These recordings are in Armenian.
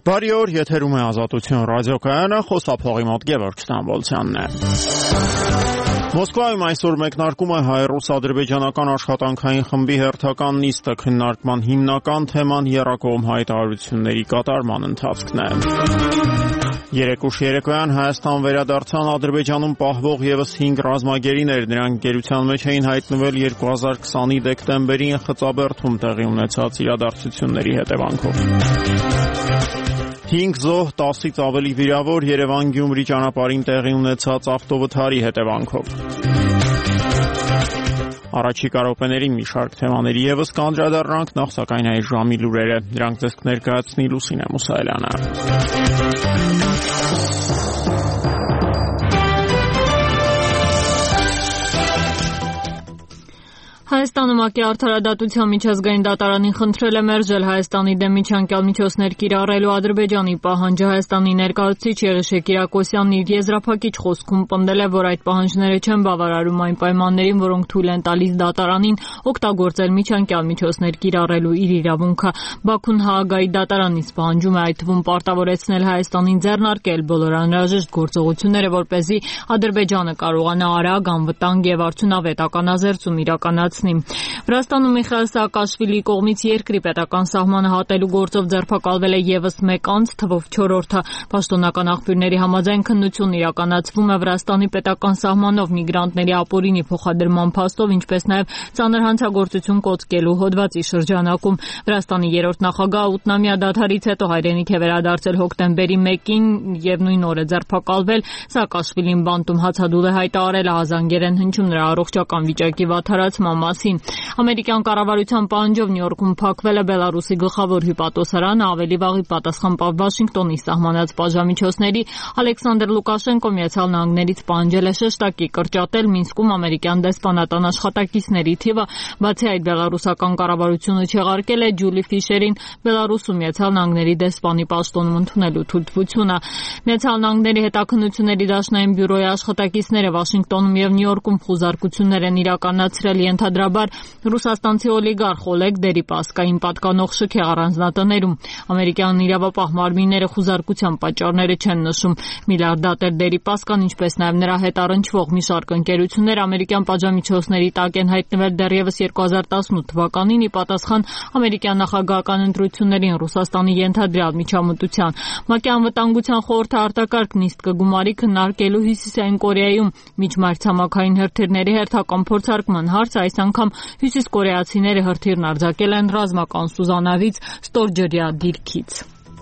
Բարի օր, եթերում է Ազատություն ռադիոկայանը, խոսափողի մոտ Գևորգ Ստամբոլցյանն է։ Մոսկվայում այսօր մեկնարկում է հայ-ռուս-ադրբեջանական աշխատանքային խմբի հերթական նիստը, քննարկման հիմնական թեման եռակողմ հայտարարությունների կատարման ընթացքն է։ Երեկուշ երեկոյան Հայաստան վերադարձան Ադրբեջանում պահվող ևս 5 ռազմագերիներ, նրանք գերության մեջ էին հայտնվել 2020-ի դեկտեմբերին Խծաբերդում տեղի ունեցած իրադարձությունների հետևանքով։ 5 զոհ, 10-ից ավելի վիրավոր Երևան-Գյումրի ճանապարհին տեղի ունեցած ավտովթարի հետևանքով։ Առաջիկա րոպեներին մի շարք թեմաների ևս կանդրադառնանք, նախ սակայն այս ժամի լուրերը, դրանք ձեզ կներկայացնի Լուսինե Մուսայելյանը։ Հայաստանը ՄԱԿ-ի Արդարադատության միջազգային դատարանին խնդրել է մերժել Հայաստանի դեմ միջանկյալ միջոցներ կիրառելու Ադրբեջանի պահանջը։ Հայաստանի ներկայացուցիչ Եղիշե Կիրակոսյանն իր եզրափակիչ խոսքում պնդել է, որ այդ պահանջները չեն բավարարում այն պայմաններին, որոնք թույլ են տալիս դատարանին օգտագործել միջանկյալ միջոցներ կիրառելու իր իրավունքը։ Բաքուն Հաագայի դատարանից պահանջում է այդ թվում պարտավորեցնել Հայաստանին ձեռնարկել բոլոր անհրաժեշտ գործողությունները, որպեսզի Ադրբեջանը կարողանա արագ, անվտանգ եւ արդյունավետ ականազերծում իրականացնել։ Վրաստանում Միխայել Սաակաշվիլիի կողմից երկրի պետական սահմանը հատելու գործով ձերբակալվել է ևս մեկ անձ, թվով 4-րդը։ Պաշտոնական աղբյուրների համաձայն քննությունն իրականացվում է Վրաստանի պետական սահմանով միգրանտների ապօրինի փոխադրման փաստով, ինչպես նաև ծանր հանցագործություն կոծկելու հոդվածի շրջանակում։ Վրաստանի երրորդ նախագահը 8-ամյա դադարից հետո հայրենիք է վերադարձել հոկտեմբերի 1-ին եւ նույն օրը ձերբակալվել։ Սաակաշվիլին բանտում հացադուլ է հայտարարել ահազանգերեն հնչում նրա առողջական վիճակի վատթարացման մասին։ Ամերիկյան կառավարության պահանջով Նյու Յորքում փակվել է Բելարուսի գլխավոր հյուպատոսարանը, ավելի վաղ ի պատասխան Վաշինգտոնի սահմանած պատժամիջոցների Ալեքսանդր Լուկաշենկոն Միացյալ Նահանգներից պահանջել է շեշտակի կրճատել Մինսկում ամերիկյան դեսպանատան աշխատակիցների թիվը։ Բացի այդ, բելարուսական կառավարությունը չեղարկել է Ջուլի Ֆիշերին Բելարուսում Միացյալ Նահանգների դեսպանի պաշտոնում ընդունելու թույլտվությունը։ Միացյալ Նահանգների հետաքննությունների դաշնային բյուրոյի աշխատակիցները Վաշինգտոնում եւ Նյու Յորքում խուզարկություններ են իրականացրել ենթադրաբար ռուսաստանցի օլիգարխ Օլեգ Դերիպասկային պատկանող շքեղ առանձնատներում։ Ամերիկյան իրավապահ մարմինները խուզարկության պատճառները չեն նշում։ Միլիարդատեր Դերիպասկան, ինչպես նաև նրա հետ առնչվող մի շարք ընկերություններ ամերիկյան պատժամիջոցների տակ են հայտնվել դեռևս 2018 թվականին ի պատասխան ամերիկյան նախագահական ընտրություններին Ռուսաստանի ենթադրյալ միջամտության։ ՄԱԿ-ի անվտանգության խորհուրդը արտակարգ նիստ կգումարի քննարկելու Հյուսիսային Կորեայում միջմայրցամաքային հրթիռների հերթական փորձարկման հարցը, այս անգամ հյուսիսկորեացիները հրթիռն արձակել են ռազմական սուզանավից ստորջրյա դիրքից։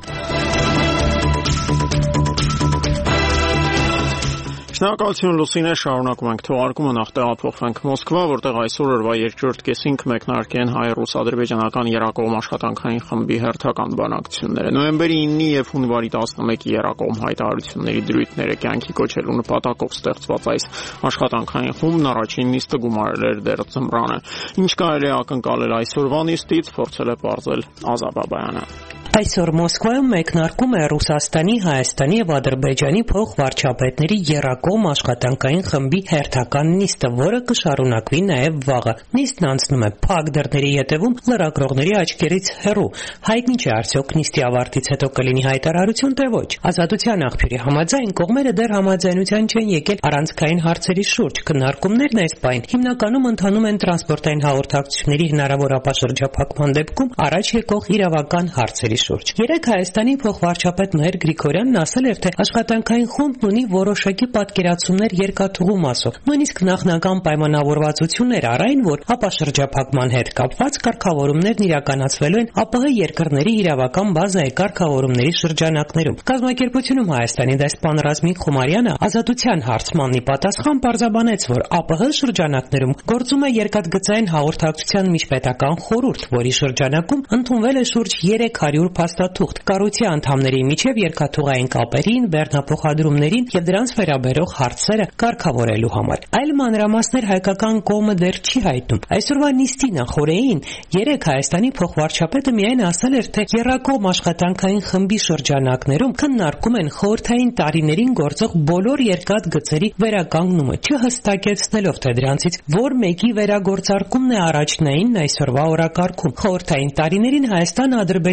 Շնորհակալություն Լուսինե, շարունակում ենք թողարկումը, նախ տեղափոխվենք Մոսկվա, որտեղ այսօր օրվա երկրորդ կեսին կմեկնարկեն հայ-ռուս-ադրբեջանական եռակողմ աշխատանքային խմբի հերթական բանակցությունները։ Նոյեմբերի 9-ի եւ հունվարի 11-ի եռակողմ հայտարարությունների դրույթները կյանքի կոչելու նպատակով ստեղծված այս աշխատանքային խումբն առաջին նիստը գումարել էր դեռ ձմռանը։ Ինչ կարելի է ակնկալել այսօրվա նիստից, փորձել է պարզել Ազատ Բաբայանը։ Այսօր Մոսկվայում մեկնարկում է Ռուսաստանի, Հայաստանի եւ Ադրբեջանի փոխվարչապետների եռակողմ աշխատանքային խմբի հերթական նիստը, որը կշարունակվի նաեւ վաղը։ Նիստն անցնում է փակ դռների ետևում, լրագրողների աչքերից հեռու։ Հայտնի չէ արդյոք նիստի ավարտից հետո կլինի հայտարարություն, թե ոչ։ Ազատության աղբյուրի համաձայն կողմերը դեռ համաձայնության չեն եկել առանցքային հարցերի շուրջ։ Քննարկումներն այս պահին հիմնականում ընթանում են տրանսպորտային հաղորդակցությունների հնարավոր ապաշրջափակման դեպքում առաջ եկող իրավական հարցերի շուրջ։ Երեկ Հայաստանի փոխվարչապետ Մհեր Գրիգորյանն ասել էր, թե աշխատանքային խումբն ունի որոշակի պատկերացումներ երկաթուղու մասով։ Նույնիսկ նախնական պայմանավորվածություններ առ այն, որ ապաշրջափակման հետ կապված կարգավորումներն իրականացվելու են ԱՊՀ երկրների իրավական բազայի կարգավորումների շրջանակներում։ Կազմակերպությունում Հայաստանի դեսպան Ռազմիկ Խումարյանը Ազատության հարցմանի պատասխան պարզաբանեց, որ ԱՊՀ շրջանակներում գործում է երկաթգծային հաղորդակցության միջպետական խորհուրդ, որի շրջանակում ընդունվել է շուրջ 300 փաստաթուղթ կառույցի անդամների միջև երկաթուղային կապերին, բեռնափոխադրումներին եւ դրանց վերաբերող հարցերը կարգավորելու համար։ Այլ մանրամասներ հայկական կողմը դեռ չի հայտնում։ Այսօրվա նիստի նախօրեին երեք Հայաստանի փոխվարչապետը միայն ասել էր, թե եռակողմ աշխատանքային խմբի շրջանակներում քննարկում են խորհրդային տարիներին գործող բոլոր երկաթգծերի վերականգնումը, չհստակեցնելով, թե դրանցից որ մեկի վերագործարկումն է առաջնայինն այսօրվա օրակարգում։ Խորհրդային տարիներին Հայաստանը Ադրբեջանի հետ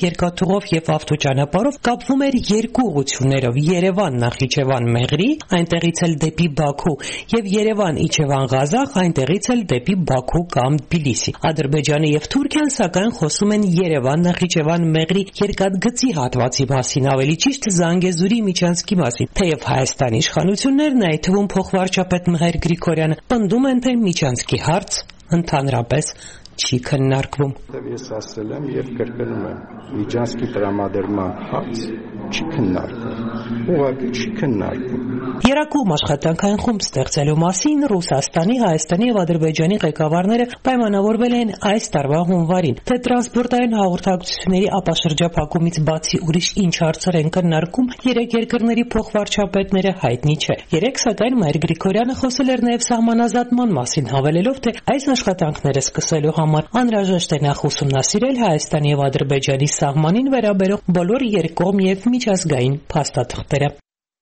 երկաթուղով եւ ավտոճանապարհով կապվում էր երկու ուղություններով՝ Երևան-Նախիջևան-Մեղրի, այնտեղից էլ դեպի Բաքու, եւ Երևան-Իջևան-Ղազախ, այնտեղից էլ դեպի Բաքու կամ Թբիլիսի։ Ադրբեջանը եւ Թուրքիան սակայն խոսում են Երևան-Նախիջևան-Մեղրի երկաթգծի հատվածի մասին, ավելի ճիշտ Զանգեզուրի միջանցքի մասին, թեև Հայաստանի իշխանություններն, այդ թվում փոխվարչապետ Մհեր Գրիգորյանը, պնդում են, թե միջանցքի հարց ընդհանրապես չի քննարկվում։ Ես ասել եմ եւ կրկնում եմ, միջանցքի տրամադրման հարց չի քննարկվում։ Ուղղակի չի քննարկվում։ Երակոմ աշխատանքային խումբ ստեղծելու մասին Ռուսաստանի, Հայաստանի եւ Ադրբեջանի ղեկավարները պայմանավորվել են այս տարվա հունվարին, թե տրանսպորտային հաղորդակցությունների ապաշրջափակումից բացի ուրիշ ինչ հարցեր են քննարկում, երեք երկրների փոխվարչապետները հայտնի չէ։ Երեք սակայն Մհեր Գրիգորյանը խոսել էր նաեւ սահմանազատման մասին, հավելելով, թե այս աշխատանքները սկսելու համար անհրաժեշտ է նախ ուսումնասիրել Հայաստանի եւ Ադրբեջանի սահմանին վերաբերող բոլոր երկկողմ եւ միջազգային փաստաթղթերը։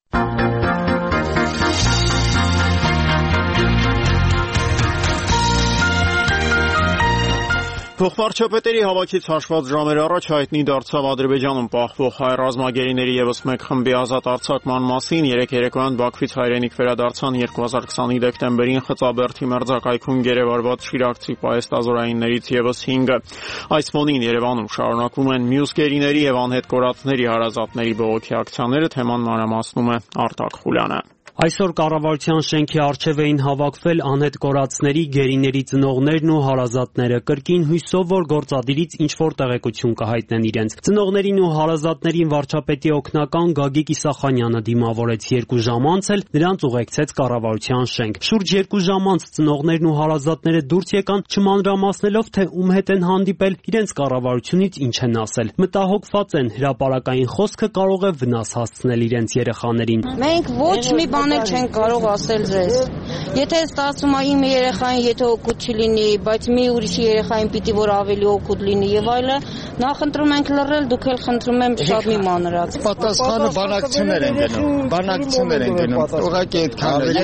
Փոխվարչապետերի հավաքից հաշված ժամեր առաջ հայտնի դարձավ Ադրբեջանում պահվող հայ ռազմագերիների եւս մեկ խմբի ազատ արձակման մասին։ Երեք երեկոյան Բաքվից հայրենիք վերադարձան 2020 դեկտեմբերին Խծաբերդի մերձակայքում գերեվարված շիրակցի պահեստազորայիններից եւս 5-ը։ Այս ֆոնին Երևանում շարունակվում են մյուս գերիների եւ անհետ կորածների հարազատների բողոքի ակցիաները, թեման մանրամասնում է Արտակ Խուլյանը։ Այսօր կառավարության շենքի առջև էին հավաքվել անհետ կորածների, գերիների ծնողներն ու հարազատները, կրկին հույսով, որ գործադիրից ինչ-որ տեղեկություն կհայտնեն իրենց։ Ծնողներին ու հարազատներին վարչապետի օգնական Գագիկ Իսախանյանը դիմավորեց 2 ժամ անց էլ նրանց ուղեկցեց կառավարության շենք։ Շուրջ 2 ժամ անց ծնողներն ու հարազատները դուրս եկան, չմանրամասնելով, թե ում հետ են հանդիպել, իրենց կառավարությունից ինչ են ասել։ Մտահոգված են, հրապարակային խոսքը կարող է վնաս հասցնել իրենց երեխաներին։ Մենք ոչ մի չենք կարող ասել ձեզ։ Եթե ստացվում է իմ երեխային, եթե օգուտ չլինի, բայց մի ուրիշի երեխային պիտի որ ավելի օգուտ լինի եւ այլը, նախընտրում ենք լռել, դուք էլ խնդրում եմ շատ մի մանրած։ Պատասխանը բանակցություններ են գնում։ Բանակցություններ են գնում։ Ուղղակի այդքան է։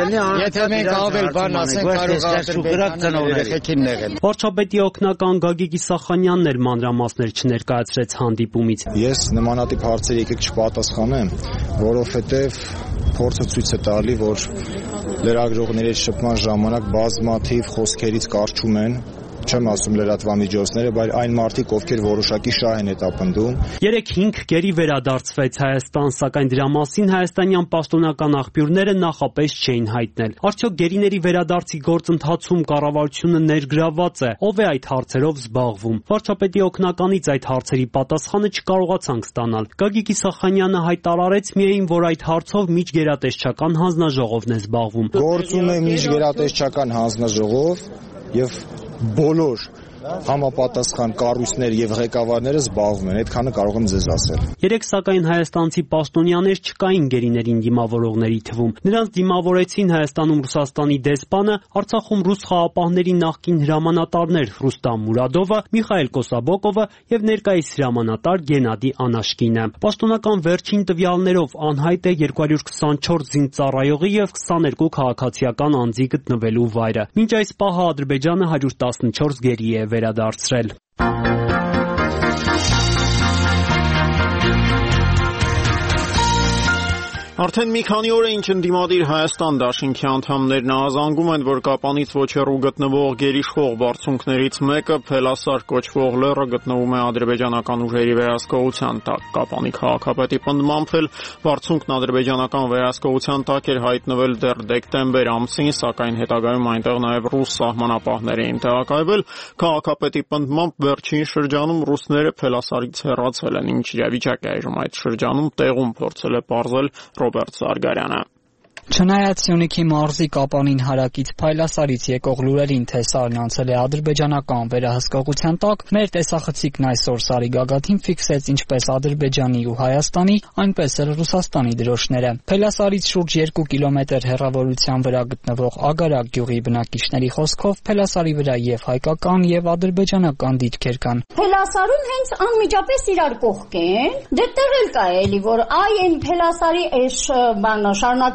Եթե մենք ավել բան ասենք, կարող է երեխեքին նեղել։ Վարչապետի օգնական Գագիկ Իսախանյանն էր մանրամասներ չներկայացրեց հանդիպումից։ Ես նմանատիպ հարցեր եկեք չպատասխանեմ, որովհետեւ փորձը ցույց է տալի, որ լրագրողների շփման ժամանակ բազմաթիվ խոսքերից կարճում են, չեմ ասում լրատվամիջոցները, բայց այն մարդիկ, ովքեր որոշակի շահ են հետապնդում։ 3-5 գերի վերադարձվեց Հայաստան, սակայն դրա մասին հայաստանյան պաշտոնական աղբյուրները նախապես չէին հայտնել։ Արդյոք գերիների վերադարձի գործընթացում կառավարությունը ներգրավված է, ով է այդ հարցերով զբաղվում։ Վարչապետի օգնականից այդ հարցերի պատասխանը չկարողացանք ստանալ։ Գագիկ Իսախանյանը հայտարարեց միայն, որ այդ հարցով միջգերատեսչական հանձնաժողովն է զբաղվում։ Գործում է միջգերատեսչական հանձնաժողով եւ բոլոր համապատասխան կառույցներ եւ ղեկավարները զբաղվում են, այդքանը կարող եմ ձեզ ասել։ Երեք սակայն հայաստանցի պաշտոնյաներ չկային գերիներին դիմավորողների թվում։ Նրանց դիմավորեցին Հայաստանում Ռուսաստանի դեսպանը, Արցախում ռուս խաղապահների նախկին հրամանատարներ Ռուստամ Մուրադովը, Միխայել Կոսաբոկովը եւ ներկայիս հրամանատար Գենադի Անաշկինը։ Պաշտոնական վերջին տվյալներով անհայտ է 224 զինծառայողի եւ 22 քաղաքացիական անձի գտնվելու վայրը։ Մինչ այս պահը Ադրբեջանը 114 գերի է վերադարձրել։ Արդեն մի քանի օր է ինչ ընդդիմադիր Հայաստան դաշինքի անդամներն ահազանգում են, որ Կապանից ոչ հեռու գտնվող գերիշխող բարձունքներից մեկը Փելասար կոչվող լեռը գտնվում է ադրբեջանական ուժերի վերահսկողության տակ։ Կապանի քաղաքապետի պնդմամբ էլ բարձունքն ադրբեջանական վերահսկողության տակ էր հայտնվել դեռ դեկտեմբեր ամսին, սակայն հետագայում այնտեղ նաև ռուս սահմանապահներ էին տեղակայվել։ Քաղաքապետի պնդմամբ վերջին շրջանում ռուսները Փելասարից հեռացել են, ինչ իրավիճակ է այժմ այդ շրջանում տեղում փորձել է պարզել Ռոբերտ Սարգարյանը։ Չնայած Սյունիքի մարզի Կապանին հարակից Փայլասարից եկող լուրերին, թե սարն անցել է ադրբեջանական վերահսկողության տակ, մեր տեսախցիկն այսօր Սարի գագաթին ֆիքսեց ինչպես Ադրբեջանի ու Հայաստանի, այնպես էլ Ռուսաստանի դրոշները։ Փելասարից շուրջ 2 կիլոմետր հեռավորության վրա գտնվող Ագարակ գյուղի բնակիչների խոսքով Փելասարի վրա եւ հայկական եւ ադրբեջանական դիրքեր կան։ Փելասարում հենց անմիջապես իրար կողք են, դե տեղ էլ կա էլի, որ այն Փելասարի այս շարունակությունը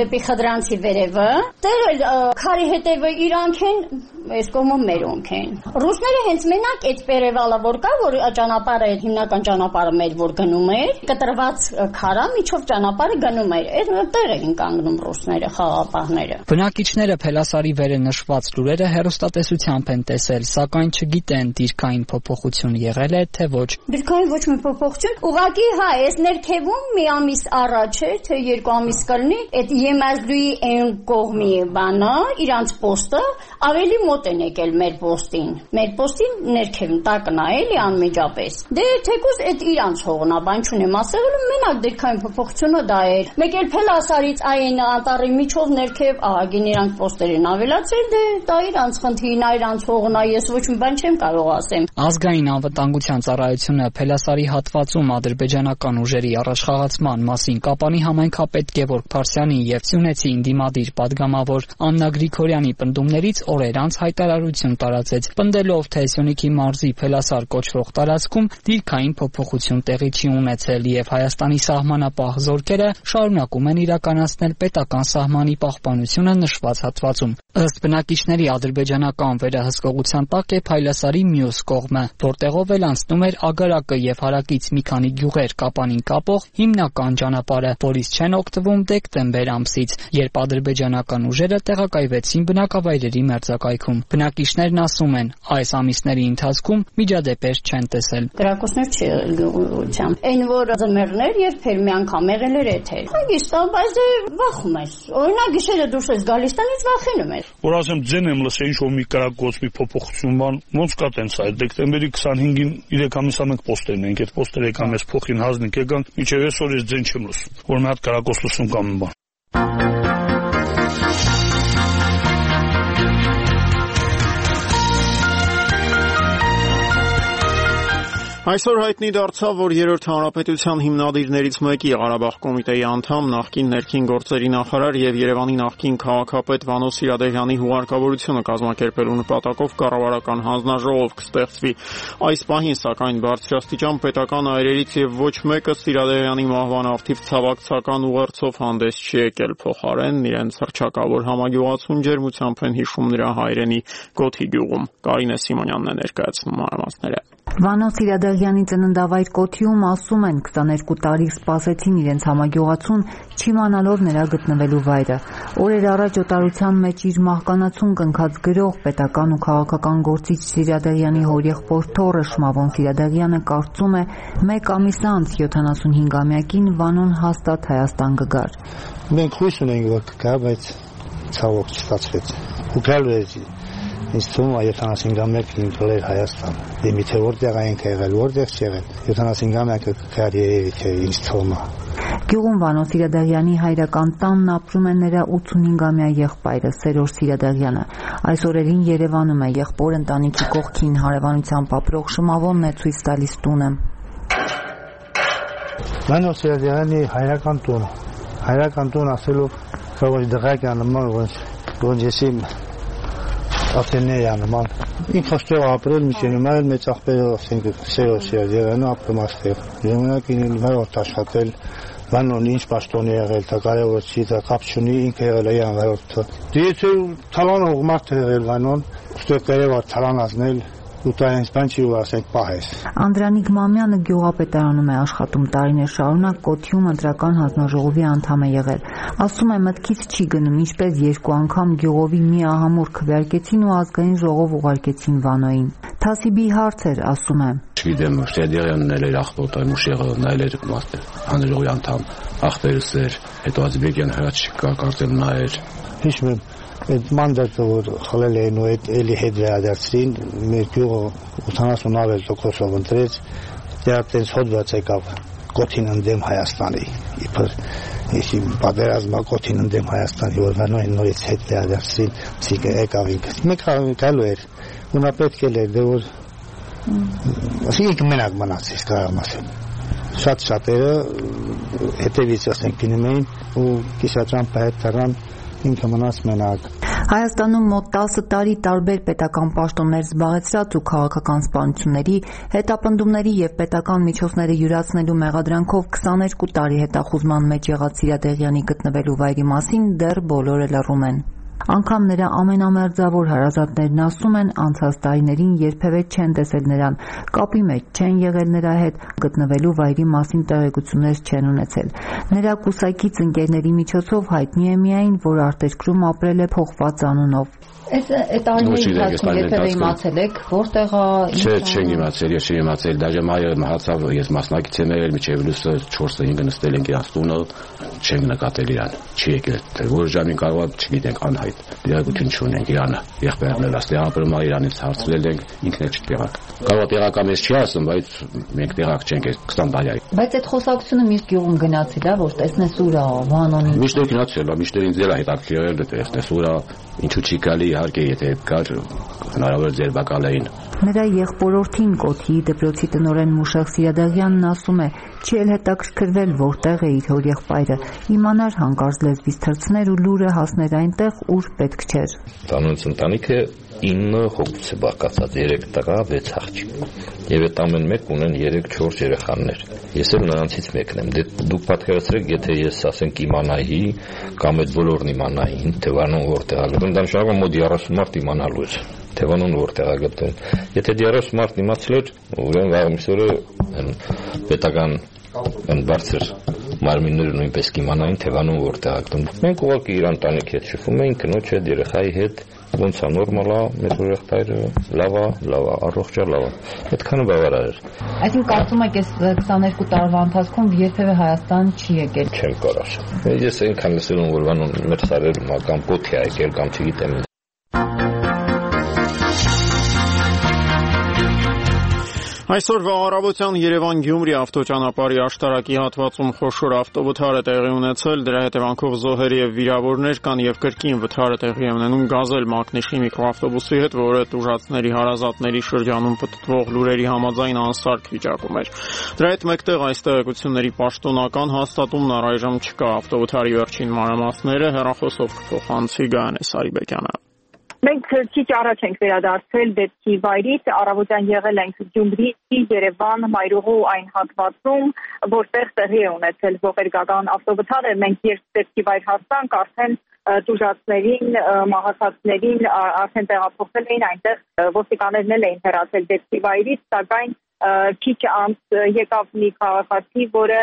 դեպի Խդրանցի վերևը, դեր քարի հետևը իրանք են, այս կողմը մերոնք են։ Ռուսները հենց մենակ այդ Պերևալը որ կա, որ ճանապարհը հիմնական ճանապարհը մեր որ գնում էր, կտրված քարա միջով ճանապարհը գնում էր։ Այդտեղ էին կանգնում ռուսները, խաղապահները։ Բնակիչները Փելասարի վերը նշված լուրերը հեռուստատեսությամբ են տեսել, սակայն չգիտեն դիրքային փոփոխություն եղել է թե ոչ։ Դիրքային ոչ մի փոփոխություն, ուղղակի հա, այս ներքևում մի ամիս առաջ է, թե 2 ամիս կլինի, այդ Եմազդուի այն կողմի բանը, իրանց պոստը ավելի մոտ են եկել մեր պոստին։ Մեր պոստին ներքևն տակն է, էլի անմիջապես։ Դե թեկուզ այդ իրանց հողն է, բան չունեմ ասել, մենակ դիրքային փոփոխությունը դա էր։ Մեկ էլ Փելասարից այն անտառի միջով ներքև ահագին իրանք պոստեր են ավելացել, դե դա իրանց խնդիրն է, իրանց հողն է, ես ոչ մի բան չեմ կարող ասեմ։ Ազգային անվտանգության ծառայությունը Փելասարի հատվածում ադրբեջանական ուժերի առաջխաղացման մասին Կապանի համայնքապետ Գևորգ Փարսյանի եւ Սյունեցի ինդիմադիր падգամավոր Աննա Գրիգորյանի պնդումներից օրեր անց հայտարարություն տարածեց, պնդելով թե Սյունիքի մարզի Փելասար կոչվող տարածքում դիրքային փոփոխություն տեղի չի ունեցել եւ Հայաստանի սահմանապահ զորքերը շարունակում են իրականացնել պետական սահմանի պահպանությունը նշված հատվածում։ Ըստ բնակիչների ադրբեջանական վերահսկողության տակ է Փայլասարի մյուս կողմը, որտեղով էլ անցնում էր Ագարակը եւ հարակից մի քանի գյուղեր Կապանին կապող հիմնական ճանապարհը, որից չեն օգտվում դեկտեմբեր ամսից, երբ ադրբեջանական ուժերը տեղակայվեցին բնակավայրերի մերձակայքում։ Բնակիչներն ասում են, այս ամիսների ընթացքում միջադեպեր չեն տեսել։ Կրակոցներ չի եղել գյուղությամբ։ Այն որ ձմեռներ երբեր մի անգամ եղել էր էթե։ Հանգիստ, բայց դե վախում ես։ Օրինակ գիշերը դուրս ես գալիս տանից վախենում ես։ Որ ասեմ ձեն եմ լսել ինչ որ մի կրակոց մի փոփոխություն բան, ոնց կա տենց այդ դեկտեմբերի 25-ին 3 ամիսա մենք պոստերն ենք, այդ պոստերը եկան մեզ փոխին հազնիկ եկան, մինչև այսօր ես ձեն չեմ լսում, որ մի հատ կրակոց լսում կամ մի բան։ Այսօր հայտնի դարձավ, որ Երրորդ հանրապետության հիմնադիրներից մեկի Ղարաբաղ կոմիտեի անդամ, նախկին ներքին գործերի նախարար եւ Երևանի նախկին քաղաքապետ Վանո Սիրադեղյանի հուղարկավորությունը կազմակերպելու նպատակով կառավարական հանձնաժողով կստեղծվի։ Այս պահին, սակայն, բարձրաստիճան պետական այրերից եւ ոչ մեկը Սիրադեղյանի մահվան առթիվ ցավակցական ուղերձով հանդես չի եկել, փոխարենն իրենց հռչակավոր համագյուղացուն ջերմությամբ են հիշում նրա հայրենի Կոթի գյուղում։ Կարինե Սիմոնյանն է ներկայացնում մանրամասները։ Վանո Սիրադեղյանի ծննդավայր Կոթիում ասում են 22 տարի սպասեցին իրենց համագյուղացուն, չիմանալով նրա գտնվելու վայրը։ Օրեր առաջ օտարության մեջ իր մահկանացուն կնքած գրող, պետական ու քաղաքական գործիչ Սիրադեղյանի հորեղբոր թոռը Շմավոն Սիրադեղյանը կարծում է, 1 ամիս անց 75-ամյակին Վանոն հաստատ Հայաստան կգար։ Մենք հույս ունենք, որ կգա, բայց ցավոք չստացվեց։ Ու գալու է ինձ թվում է 75-ամյակին գալեր Հայաստան։ Դեմիթե որտեղ այնք եղել, որտեղ չեղել։ 75-ամյակը կարիերի թե ինձ թվում է։ Գյուղում Վանո Սիրադեղյանի հայրական տանն ապրում է նրա 85-ամյա եղբայրը Սերոր Սիրադեղյանը։ Այս օրերին Երևանում է եղբոր ընտանիքի կողքին հարևանությամբ ապրող Շմավոնն է ցույց տալիս տունը։ Վանո Սիրադեղյանի հայրական տուն ասելու որ դղակը նման ոնց եսի ասենեյան նման ինքը ստեղ ապրել միջին մայր մեծ աղբերը ասենք Սերոր Սիրադեղյանը ապրում աստեղ ժամանակին վարորդ աշխատել Վանոն ինչ պաշտոնի եղել դա կարևոր չի դա կապ չունի ինքը եղել է վարորդը դիեթե թալանը ուղմարտ եղել Վանոն ստեղ կարևոր թալանացնել Ուտայինս բան չի ու ասենք պահես։ Անդրանիկ Մամյանը գյուղապետարանում է աշխատում տարիներ շարունակ Կոթիում ընտրական հանձնաժողովի անդամ է եղել։ Ասում է մտքից չի գնում ինչպես 2 անգամ գյուղովի մի ահամուր քվեարկեցին ու ազգային ժողով ուղարկեցին Վանոյին։ Թասիբի հարց էր, ասում է։ Չգիտեմ, Սիրադեղյանն էլ էր աղբոտային ուշեղը, նա էլ էր հանձնաժողովի անդամ, աղբերս էր, հետո Ազբեկյան հրաչիկա կարծեմ նա էր։ Հիշում եմ այդ մանդատը որ խլել էին ու այդ էլի հետ վերադարձին մեր գյուղը 80% ընտրեց դա տենց հոդված եկավ Կոթին ընդդեմ Հայաստանի իբր եսի պատերազմա Կոթին ընդդեմ Հայաստանի որ Վանոյին նորից հետ վերադարձին ցիկը եկավ ինքը մեկ գալու էր ու նա պետք էր դե որ ասենք մենակ մնացից կարող ասեմ շատ-շատերը հետևից ասենք գնում էին ու կիսաճամփա հետ դառան ինքը մնաց մենակ։ Հայաստանում մոտ 10 տարի տարբեր պետական պաշտոններ զբաղեցրած ու քաղաքական սպանությունների, հետապնդումների եւ պետական միջոցները յուրացնելու մեղադրանքով 22 տարի հետախուզման մեջ եղած Սիրադեղյանի գտնվելու վայրի մասին դեռ բոլորը լռում են։ Անգամ նրա ամենամերձավոր հարազատներն ասում են, անցած տարիներին երբևէ չեն տեսել նրան, կապի մեջ չեն եղել նրա հետ, գտնվելու վայրի մասին տեղեկություններ չեն ունեցել։ Նրա կուսակից ընկերների միջոցով հայտնի է միայն, որ արտերկրում ապրել է փոխված անունով։ Այդ տարիների ընթացքում երբևէ իմացել եք, որտեղ է։ Չեմ իմացել, ես չեմ իմացել, դաժե մայրը մահացավ, ես մասնակից եմ եղել, մինչև լույսը 4-5 նստել ենք իրաց տունը, չենք նկատել իրան, չի եկել, որ ժամին կարող չգիտենք անհայտ, տեղեկություն չունենք իրանը, եղբայրն էլ աստեղ ապրում է, իրանից հարցրել ենք, ինքն էլ չտեղակ։ Կարող տեղական մեզ չի ասում, բայց մենք տեղակ չենք 20 տարի։ Բայց այդ խոսակցությունը միշտ գյուղում գնացել է, որ տեսնես ուր է, Վանոնին։ Միշտ գնացել է, միշտ ինձ էլ է հետաքրքրել, տեսնես ուր է, ինչու չի գալի, իհարկե եթե կար հնարավոր ձեր բակալային։ Նրա եղբորորդին Կոթիի դպրոցի տնօրեն Մուշեղ Սիրադեղյանն ասում է, չի էլ հետաքրքրվել որտեղ է իր հոր եղբայրը, իմանար հանկարծ լեզվից թռցներ ու լուրը հասներ այնտեղ, ուր պետք չէր։ Տանունց ընտանիքը 9 հոգուց է բաղկացած, 3 տղա, 6 աղջիկ։ Եվ այդ ամեն մեկ ունեն 3-4 երեխաներ։ Ես էլ նրանցից մեկն եմ։ Դուք պատկերացրեք, եթե ես ասենք իմանայի կամ այդ բոլորն իմանային, թե Վանոն որտեղ է գտնվում, դա նշանակում մոտ 30 մարդ իմանալու էր, թե Վանոն որտեղ է գտնվում։ Եթե 30 մարդ իմացել էր, ուրեմն վաղեմիսօրը պետական բարձր մարմինները նույնպես կիմանային, թե Վանոն որտեղ է գտնվում։ Մենք ուղղակի իր ընտանիքի հետ շփվում էինք, կնոջ հետ, երեխայի հետ, ոնց է նորմալ է, մեր եղբայրը լավ է, առողջ է, լավ է։ Այդքանը բավարար էր։ Այսինքն կարծում եք, այս 22 տարվա ընթացքում երբևէ Հայաստան չի եկել։ Չեմ կարող։ Ես այնքան լսել եմ, որ Վանոն մեր սարերում կամ Կոթի է եկել, կամ չգիտեմ։ Այսօրվա առավոտյան Երևան-Գյումրի ավտոճանապարհի աշտարակի հատվածում խոշոր ավտովթար է տեղի ունեցել, դրա հետևանքով զոհեր եւ վիրավորներ կան եւ կրկին վթար է տեղի ունենում Գազել Մակնիշի միկրոավտոբուսի հետ, որը տուժածների հարազատների շրջանում պտտվող լուրերի համաձայն անսարք վիճակում էր։ Դրա հետ մեկտեղ այս տեղեկությունների պաշտոնական հաստատումն առայժմ չկա։ Ավտովթարի վերջին մանրամասները հեռախոսով կփոխանցի Գայանե Սարիբեկյանը։ Մենք քիչ առաջ ենք վերադարձել դեպքի վայրից, առավոտյան եղել ենք Գյումրի, Երևան, Մայրուղու այն հատվածում, որտեղ տեղի է ունեցել զոհերգական ավտովթարը։ Մենք երբ դեպքի վայր հասանք, արդեն տուժածներին, մահացածներին արդեն տեղափոխել էին այնտեղ, ոստիկաններն էլ էին հեռացել դեպքի վայրից, սակայն քիչ անց եկավ մի քաղաքացի, որը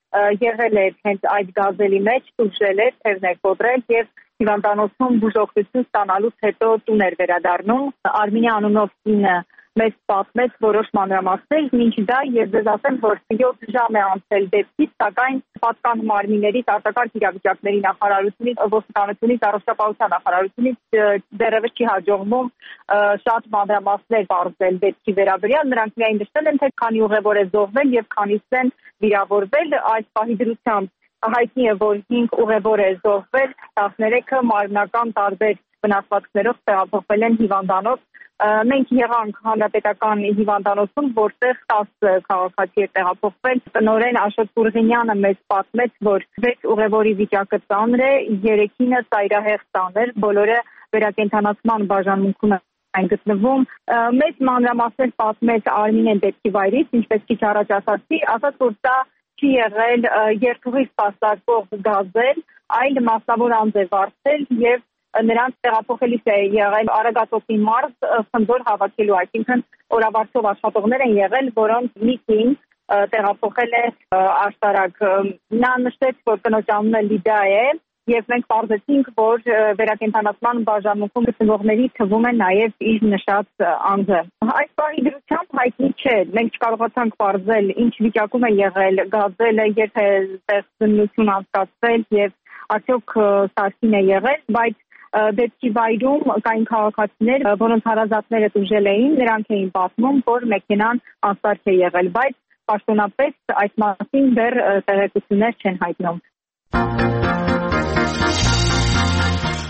եղել է հենց այդ գազելի մեջ, տուժել է, թևներ կոտրել եւ հիվանդանոցում բուժօգնություն ստանալուց հետո տուն էր վերադառնում։ Արմինե անունով կինը մեզ պատմեց որոշ մանրամասներ, մինչ դա ես ձեզ ասեմ, որ 7 ժամ է անցել դեպքից, սակայն պատկան մարմիններից արտակարգ իրավիճակների նախարարությունից, ոստիկանությունից, առողջապահության նախարարությունից դեռևս չի հաջողվում շատ մանրամասներ բարձել դեպքի վերաբերյալ։ Նրանք միայն նշել են, թե քանի ուղևոր է զոհվել եւ քանիսն են վիրավորվել։ Այս պահի դրությամբ հայտնի է, որ 5 ուղևոր է զոհվել, 13-ը մարմնական տարբեր վնասվածքներով տեղափոխվել են հիվանդանոց։ Մենք եղանք հանրապետական հիվանդանոցում, որտեղ 10 քաղաքացի է տեղափոխվել։ Տնօրեն Աշոտ Կուրղինյանը մեզ պատմեց, որ 6 ուղևորի վիճակը ծանր է, 3-ինը ծայրահեղ ծանր, բոլորը վերակենդանացման բաժանմունքում են գտնվում։ Մեծ մանրամասներ պատմեց Արմինեն դեպքի վայրից, ինչպես քիչ առաջ ասաց, որ դա չի եղել երթուղի սպասարկող Գազել, այլ մասնավոր անձ է վարձել եւ նրանց տեղափոխելիս է եղել Արագածոկի մարզ խնձոր հավաքելու, այսինքն օրավարձով աշխատողներ են եղել, որոնց մի կին տեղափոխել է աշտարակ։ Նա նշեց, որ կնոջ անունը Լիդա է եւ մենք պարզեցինք, որ վերակենդանացման բաժանմունքում գտնվողների թվում է նաեւ իր նշած անձը։ Այս պահի դրությամբ հայտնի չէ, մենք չկարողացանք պարզել ինչ վիճակում է եղել Գազելը, եթե ծննդություն անցկացվել եւ արդյոք սարսին է եղել, բայց դեպքի վայրում կային քաղաքացիներ, որոնց հարազատները տուժել էին, նրանք էին պատմում, որ մեքենան անսարք է եղել, բայց պաշտոնապես այս մասին դեռ տեղեկություններ չեն հայտնում։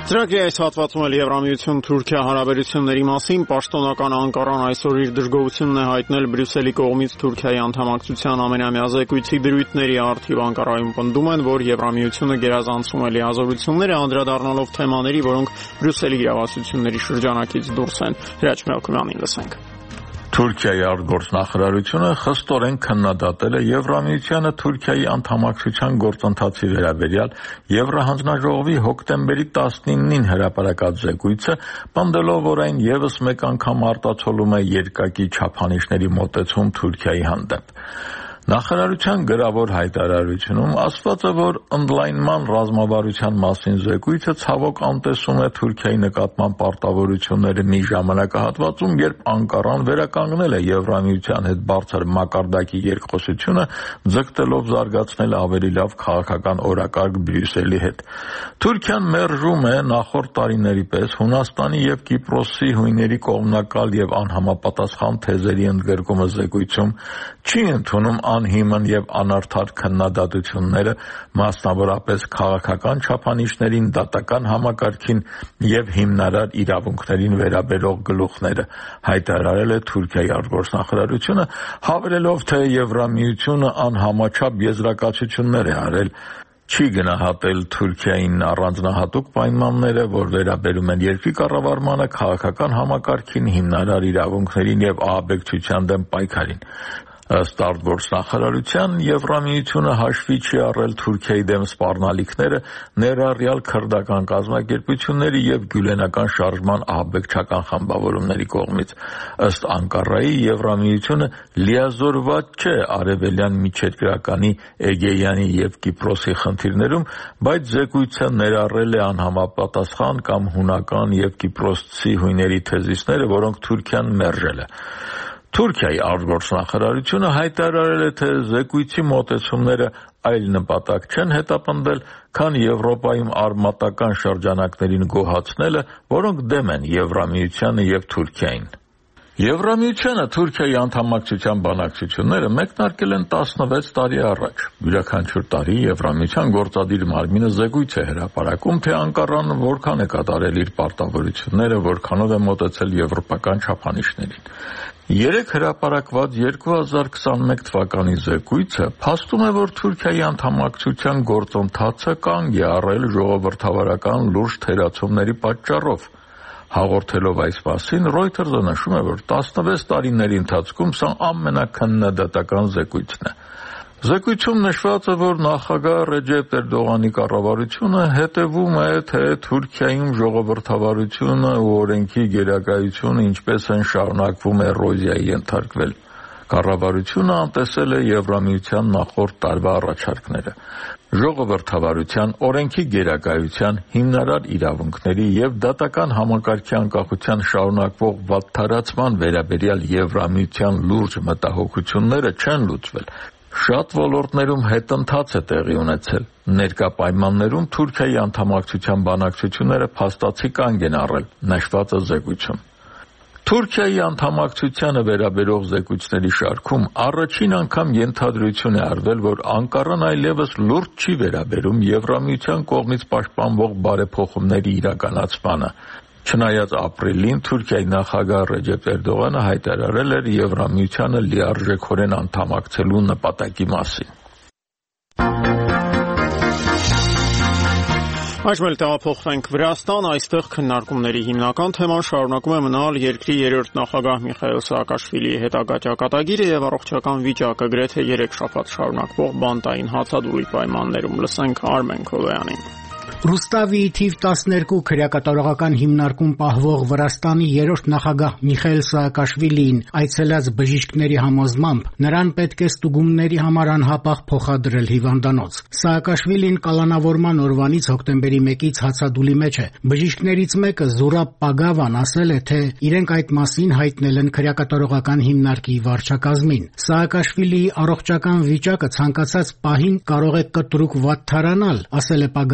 Ծրագրի այս հատվածում էլ Եվրամիություն-Թուրքիա հարաբերությունների մասին պաշտոնական Անկարան այսօր իր դժգոհությունն է հայտնել Բրյուսելի կողմից Թուրքիայի անդամակցության ամենամյա զեկույցի դրույթների առթիվ Անկարայում պնդում են, որ Եվրամիությունը գերազանցում է լիազորությունները, անդրադառնալով թեմաների, որոնք Բրյուսելի իրավասությունների շրջանակից դուրս են։ Հրաչ Մելքումյանին լսենք։ Թուրքիայի արտգործնախարարությունը խստորեն քննադատել է Եվրամիությանը Թուրքիայի անդամակցության գործընթացի վերաբերյալ Եվրահանձնաժողովի հոկտեմբերի 19-ին հրապարակած զեկույցը, պնդելով, որ այն ևս մեկ անգամ արտացոլում է երկակի չափանիշների մոտեցում Թուրքիայի հանդեպ։ Նախարարության գրավոր հայտարարությունում ասված է, որ ընդլայնման ռազմավարության մասին զեկույցը ցավոք անտեսում է Թուրքիայի նկատմամբ պարտավորությունները մի ժամանակահատվածում, երբ Անկարան վերականգնել է Եվրամիության հետ բարձր մակարդակի երկխոսությունը, ձգտելով զարգացնել ավելի լավ քաղաքական օրակարգ Բրյուսելի հետ։ Թուրքիան մերժում է նախորդ տարիների պես Հունաստանի եւ Կիպրոսի հույների կողմնակալ եւ անհամապատասխան թեզերի ընդգրկումը զեկույցում, չի ընդունում անհիմն եւ անարդար քննադատությունները, մասնավորապես քաղաքական չափանիշներին, դատական համակարգին եւ հիմնարար իրավունքներին վերաբերող գլուխները, հայտարարել է Թուրքիայի արտգործնախարարությունը, հավելելով, թե Եվրամիությունը անհամաչափ եզրակացություններ է արել, չի գնահատել Թուրքիային առանձնահատուկ պայմանները, որ վերաբերում են երկրի կառավարմանը, քաղաքական համակարգին, հիմնարար իրավունքներին եւ ահաբեկչության դեմ պայքարին։ Ըստ արտգործնախարարության, Եվրամիությունը հաշվի չի առել Թուրքիայի դեմ սպառնալիքները, ներառյալ քրդական կազմակերպությունների եւ գյուլենական շարժման ահաբեկչական խմբավորումների կողմից։ Ըստ Անկարայի, Եվրամիությունը լիազորված չէ արևելյան միջերկրականի, Էգեյանի եւ Կիպրոսի խնդիրներում, բայց զեկույցը ներառել է անհամապատասխան կամ հունական եւ կիպրոսցի հույների թեզիսները, որոնք Թուրքիան մերժել է։ Թուրքիայի արտգործնախարարությունը հայտարարել է, թե զեկույցի մոտեցումները այլ նպատակ չեն հետապնդել, քան Եվրոպայում արմատական շրջանակներին գոհացնելը, որոնք դեմ են Եվրամիությանը եւ Թուրքիային։ Եվրամիությանը Թուրքիայի անդամակցության բանակցությունները մեկնարկել են 16 տարի առաջ։ Յուրաքանչյուր տարի Եվրամիության գործադիր մարմինը զեկույց է հրապարակում, թե Անկարան որքան է կատարել իր պարտավորությունները, որքանով է մոտեցել եվրոպական չափանիշներին։ Երեք հրապարակված 2021 թվականի զեկույցը փաստում է, որ Թուրքիայի անդամակցության գործընթացը կանգ է առել ժողովրդավարական լուրջ թերացումների պատճառով։ Հաղորդելով այս մասին, Reuters-ը նշում է, որ 16 տարիների ընթացքում սա ամենաքննադատական զեկույցն է։ Զեկույցում նշված է, որ նախագահ Ռեջեփ Էրդողանի կառավարությունը հետևում է, թե Թուրքիայում ժողովրդավարությունը ու օրենքի գերակայությունը ինչպես են շարունակվում էրոզիայի ենթարկվել։ Կառավարությունը անտեսել է Եվրամիության նախորդ տարվա առաջարկները։ Ժողովրդավարության, օրենքի գերակայության, հիմնարար իրավունքների եւ դատական համակարգի անկախության շարունակվող վատթարացման վերաբերյալ Եվրամիության լուրջ մտահոգությունները չեն լուծվել։ Շատ ոլորտներում հետընթաց է տեղի ունեցել։ Ներկա պայմաններում Թուրքիայի անդամակցության բանակցությունները փաստացի կանգ են առել, նշված է զեկույցում։ Թուրքիայի անդամակցությանը վերաբերող զեկույցների շարքում առաջին անգամ ենթադրություն է արվել, որ Անկարան այլևս լուրջ չի վերաբերում Եվրամիության կողմից պաշտպանվող բարեփոխումների իրականացմանը։ Չնայած ապրիլին Թուրքիայի նախագահ Ռեջեփ Էրդողանը հայտարարել էր Եվրամիությանը լիարժեքորեն անդամակցելու նպատակի մասին։ Այժմ էլ տեղափոխվենք Վրաստան, այստեղ քննարկումների հիմնական թեման շարունակում է մնալ երկրի երրորդ նախագահ Միխայիլ Սաակաշվիլիի հետագա ճակատագիրը եւ առողջական վիճակը գրեթե 3 շաբաթ շարունակվող բանտային հացադուլի պայմաններում։ Լսենք Արմեն Քովեյանին։ Ռուստավիի թիվ 12 քրեակատարողական հիմնարկում պահվող Վրաստանի երրորդ նախագահ Միխայիլ Սաակաշվիլիին այցելած բժիշկների համոզմամբ նրան պետք է ստուգումների համար անհապաղ փոխադրել հիվանդանոց։ Սաակաշվիլին կալանավորման օրվանից հոկտեմբերի 1-ից հացադուլի մեջ է։ Բժիշկներից մեկը Զուրաբ Պագավան ասել է, թե իրենք այդ մասին հայտնել են քրեակատարողական հիմնարկի վարչակազմին։ Սաակաշվիլիի առողջական վիճակը ցանկացած պահին կարող է կտրուկ վատթարանալ, ասել է Պագավան։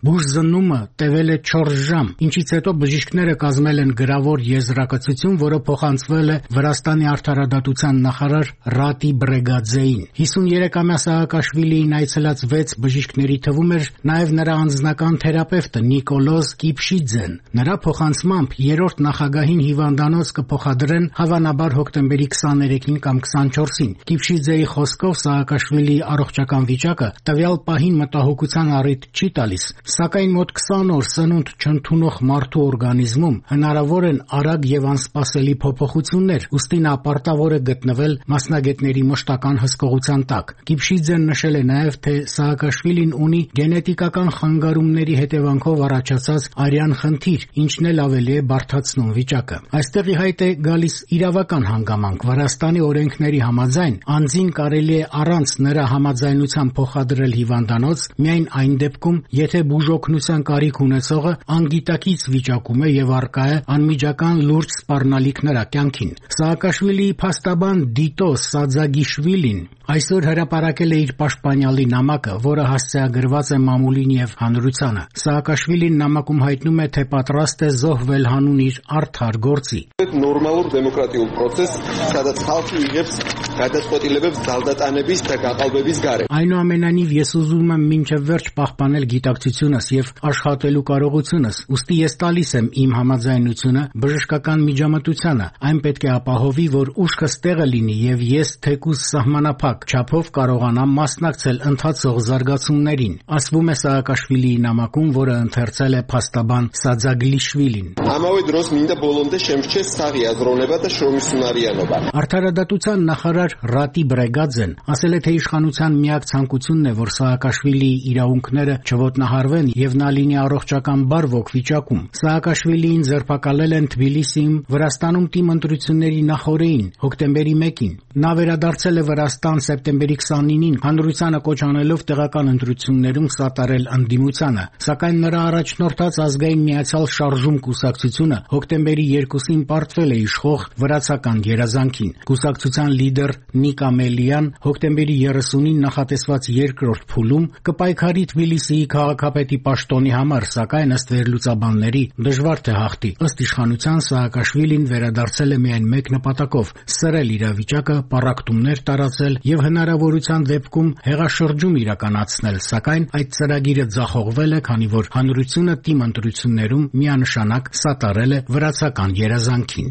Բուժզննումը տևել է 4 ժամ, ինչից հետո բժիշկները կազմել են գրավոր եզրակացություն, որը փոխանցվել է Վրաստանի արդարադատության նախարար Ռատի Բրեգաձեին։ 53-ամյա Սաակաշվիլիին այցելած 6 բժիշկների թվում էր նաև նրա անձնական թերապևտը Նիկոլոս Կիփշիձեն։ Նրա փոխանցմամբ 3-րդ նախագահին հիվանդանոց կփոխադրեն հավանաբար հոկտեմբերի 23-ին կամ 24-ին։ Կիփշիձեի խոսքով Սաակաշվիլիի առողջական վիճակը տվյալ պահին մտահոգության առիթ չի տալիս, սակայն մոտ 20 օր սնունդ չընդունող մարդու օրգանիզմում հնարավոր են արագ եւ անսպասելի փոփոխություններ, ուստի նա պարտավոր է գտնվել մասնագետների մշտական հսկողության տակ։ Կիփշիձեն նշել է նաև, թե Սաակաշվիլին ունի գենետիկական խանգարումների հետևանքով առաջացած արյան խնդիր, ինչն էլ ավելի է բարդացնում վիճակը։ Այստեղ ի հայտ է գալիս իրավական հանգամանք։ Վրաստանի օրենքների համաձայն անձին կարելի է առանց նրա համաձայնության փոխադրել հիվանդանոց միայն այն դեպքում, եթե բուժօգնության կարիք ունեցողը անգիտակից վիճակում է եւ առկա է անմիջական լուրջ սպառնալիք նրա կյանքին։ Սաակաշվիլիի փաստաբան Դիտո Սաձագիշվիլին այսօր հրապարակել է իր պաշտպանյալի նամակը, որը հասցեագրված է մամուլին եւ հանրությանը։ Սաակաշվիլին նամակում հայտնում է, թե պատրաստ է զոհվել հանուն իր արդար գործի։ Նորմալ դեմոկրատիულ process, სადაც ხალხი იღებს გადაწყვეტილებებს ძალდატანების და გაყალბების გარეთ։ Այնուամենայնիվ ես ուզում եմ մինչև վերջ պահպանել գիտակցությունս եւ աշխատելու կարողությունս, ուստի ես տալիս եմ իմ համաձայնությունը բժշկական միջամտությանը, այն պետք է ապահովի, որ ուշքս տեղը լինի եւ ես թեկուզ սահմանափակ չափով կարողանամ մասնակցել ընթացող զարգացումներին, ասվում է Սաակաշվիլիի նամակում, որը ընթերցել է փաստաբան Սաձագլիշվիլին։ Ամავე დროს მინდა ბოლომდე შემრჩეს սաղի აზროვნება და շոմիսունարიანობა։ Արդարադատության նախարար Ռատի Բրեգաձեն ասել է, թե իշխանության միակ ցանկությունն է, որ Սաակաշվիլիի իրավունքները չոտնահարվեն եւ նա լինի առողջական բարվոք վիճակում։ Սաակաշվիլիին ձերբակալել են Թբիլիսիում, Վրաստանում տիմ ընտրությունների նախօրեին, հոկտեմբերի 1-ին։ Նա վերադարձել է Վրաստան սեպտեմբերի 29-ին, հանրությանը կոչ անելով տեղական ընտրություններում սատարել ընդդիմությանը, սակայն նրա առաջնորդած ազգային միացյալ շարժում կուսակցությունը հոկտեմբերի 2-ին պարտվել է իշխող վրացական երազանքին։ Կուսակցության լիդեր Նիկա Մելիան հոկտեմբերի 30-ին նախատեսված երկրորդ փուլում կպայքարի Թբիլիսիի քաղաքապետի պաշտոնի համար, սակայն ըստ վերլուծաբանների դժվար թե հաղթի։ Ըստ իշխանության Սաակաշվիլին վերադարձել է միայն մեկ նպատակով՝ սրել իրավիճակը, պառակտումներ տարածել եւ հնարավորության դեպքում հեղաշրջում իրականացնել, սակայն այդ ծրագիրը ձախողվել է, քանի որ հանրությունը տիմ ընտրություններում միանշանակ սատարել է վրացական երազանքին։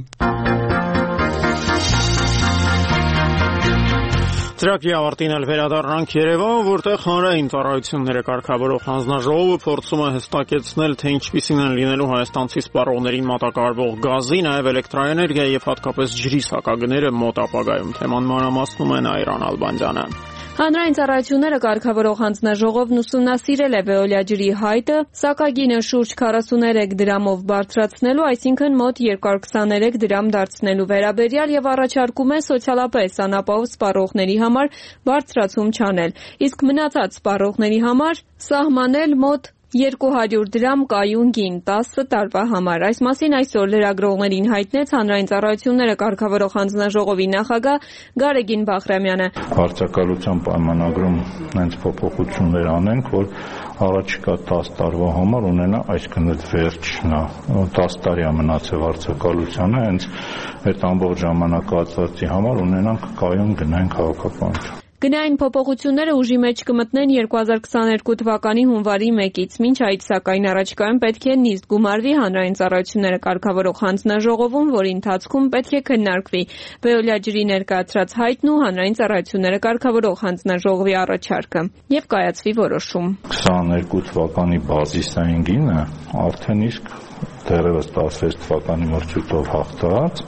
Ծրագրի ավարտին էլ վերադառնանք Երևան, որտեղ հանրային ծառայությունները կարգավորող հանձնաժողովը փորձում է հստակեցնել, թե ինչպիսին են լինելու հայաստանցի սպառողներին մատակարարվող գազի, նաև էլեկտրաէներգիայի եւ հատկապես ջրի սակագները մոտ ապագայում։ Թեման մանրամասնում է Այրան Ալբանդյանը։ Հանրային ծառայությունները կարգավորող հանձնաժողովն ուսումնասիրել է Վեոլիա ջրի հայտը, սակագինը շուրջ 43 դրամով բարձրացնելու, այսինքն մոտ 223 դրամ դարձնելու վերաբերյալ եւ առաջարկում է սոցիալապես անապահով սպառողների համար բարձրացում չանել, իսկ մնացած սպառողների համար սահմանել մոտ 200 դրամ կայուն գին 10 տարվա համար։ Այս մասին այսօր լրագրողներին հայտնեց հանրային ծառայությունները կարգավորող հանձնաժողովի նախագահ Գարեգին Բաղրամյանը։ Վարձակալության պայմանագրում հենց փոփոխություններ անենք, որ առաջիկա 10 տարվա համար ունենա, այսինքն այդ վերջն է, 10 տարի է մնացել վարձակալությանը, հենց այդ ամբողջ ժամանակահատվածի համար ունենանք կայուն գնային քաղաքականություն։ Գնային փոփոխությունները ուժի մեջ կմտնեն 2022 թվականի հունվարի 1-ից, մինչ այդ սակայն առաջիկայում պետք է նիստ գումարվի հանրային ծառայությունները կարգավորող հանձնաժողովում, որի ընթացքում պետք է քննարկվի Վեոլիա ջրի ներկայացրած հայտն ու հանրային ծառայությունները կարգավորող հանձնաժողովի առաջարկը եւ կայացվի որոշում։ 22 թվականի բազիսային գինը արդեն իսկ դեռևս 16 թվականի մրցույթով հաղթած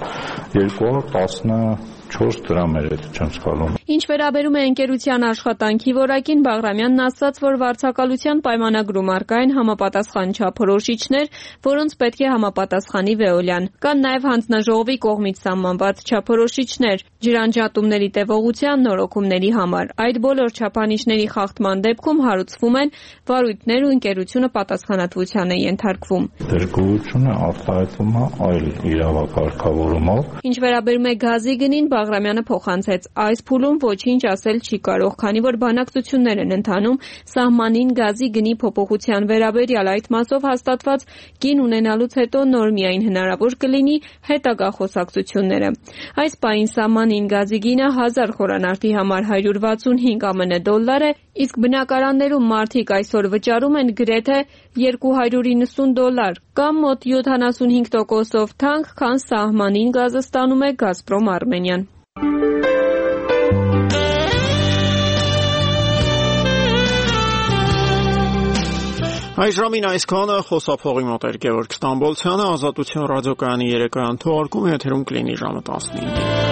214 դրամ էր, եթե չեմ սխալվում։ Ինչ վերաբերում է ընկերության աշխատանքի որակին, Բաղրամյանն ասաց, որ վարձակալության պայմանագրում առկա են համապատասխան չափորոշիչներ, որոնց պետք է համապատասխանի Վեոլիան։ Կան նաև հանձնաժողովի կողմից սահմանված չափորոշիչներ ջրանջատումների տևողության նորոգումների համար։ Այդ բոլոր չափանիշների խախտման դեպքում հարուցվում են վարույթներ ու ընկերությունը պատասխանատվության է ենթարկվում։ Դերգույնությունը արտահայտվում է այլ իրավակարգավորումով։ Ինչ վերաբերում է գազի գնին, Բաղրամյանը փոխանցեց. այս փուլում ոչինչ ասել չի կարող, քանի որ բանակցություններ են ընթանում սահմանին գազի գնի փոփոխության վերաբերյալ, այդ մասով հաստատված գին ունենալուց հետո նոր միայն հնարավոր կլինի հետագա խոսակցությունները։ Այս պահին սահմանին գազի գինը 1000 խորանարդի համար 165 ԱՄՆ դոլար է, իսկ բնակարաններում մարդիկ այսօր վճարում են գրեթե $290 կամ մոտ 75%-ով թանկ, քան սահմանին գազը ստանում է Գազպրոմ Արմենիան։ Այս ժամին այսքանը, խոսափողի մոտ էր Գևորգ Ստամբոլցյանը, Ազատություն ռադիոկայանի երեկոյան թողարկումը եթերում կլինի ժամը 19-ին։